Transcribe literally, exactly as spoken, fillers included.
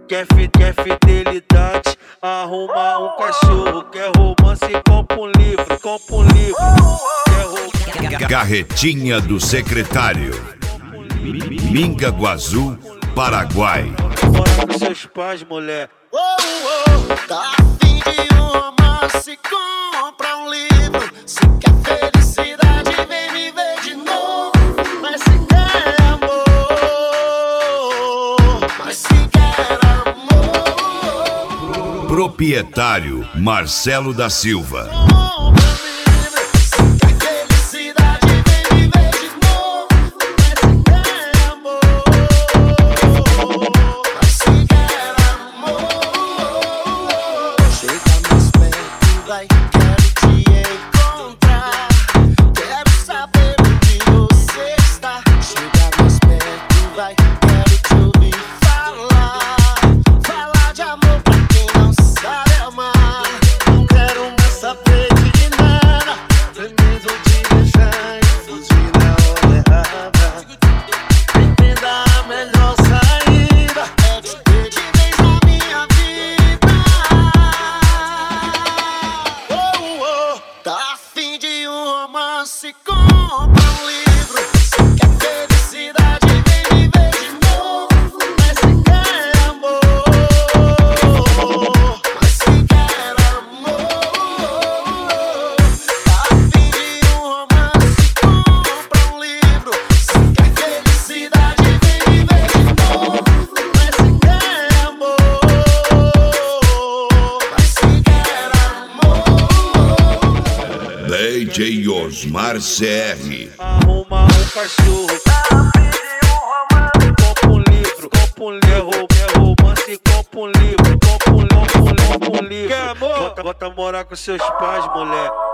Quer, fi, quer fidelidade, arruma um cachorro. Quer romance, compra um livro, compra um livro. Quer romance... Carretinha do Secretário, Mingaguaçu, Paraguai. Mora com seus pais, mulher. Oh, oh, tá afim de um romance, compra um livro. Se quer felicidade, vem me ver de novo. Mas se quer amor, mas se quer amor. Proprietário Marcelo da Silva. Se compra um livro, se quer felicidade, vem me ver de novo. Mas se quer amor, mas se quer amor. Tá afim de um romance, compra um livro. Se quer felicidade, vem me ver de novo. Mas se quer amor, mas se quer amor. D J Osmar C R. Arruma um cachorro. Compra um livro, compra um livro. Quer romance, compra um livro. Compra um, compra um, compra um livro. Quer amor? Bota, bota morar com seus pais, mulher.